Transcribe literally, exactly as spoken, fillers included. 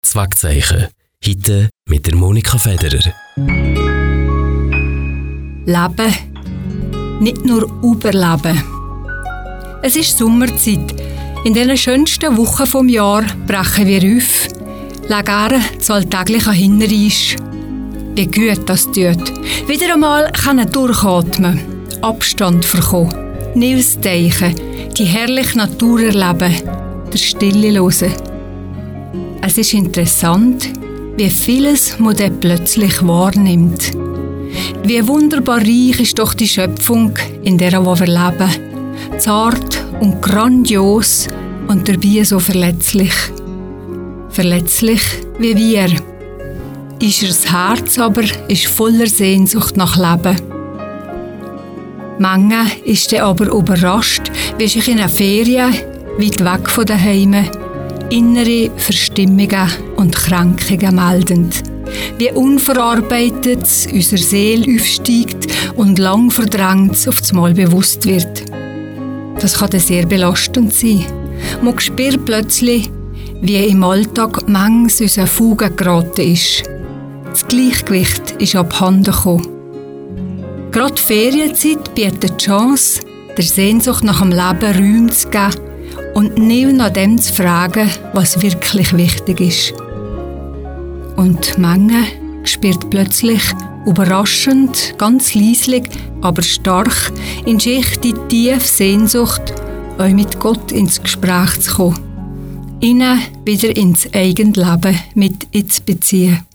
Zwackzeichen. Heute mit der Monika Federer. Leben. Nicht nur überleben. Es ist Sommerzeit. In den schönsten Wochen vom Jahr brechen wir auf, legen das Alltägliche hinter uns. Wie gut das tut. Wieder einmal können durchatmen, Abstand bekommen, Neues denken, die herrliche Natur erleben, der Stille hören. Es ist interessant, wie vieles man dann plötzlich wahrnimmt. Wie wunderbar reich ist doch die Schöpfung, in der wir leben. Zart und grandios und dabei so verletzlich. Verletzlich wie wir. Ist das Herz aber ist voller Sehnsucht nach Leben. Manche ist dann aber überrascht, wie sich in einer Ferien, weit weg von daheim, innere Verstimmungen und Krankungen melden. Wie unverarbeitet unsere Seele aufsteigt und lang verdrängt auf das Mal bewusst wird. Das kann dann sehr belastend sein. Man spürt plötzlich, wie im Alltag manches unserer Fugen geraten ist. Das Gleichgewicht ist abhanden gekommen. Gerade die Ferienzeit bietet die Chance, der Sehnsucht nach dem Leben Raum zu geben und nicht nach dem zu fragen, was wirklich wichtig ist. Und manche spürt plötzlich überraschend, ganz leislich, aber stark in sich die tiefe Sehnsucht, euch mit Gott ins Gespräch zu kommen, ihn wieder ins eigene Leben mit einzubeziehen.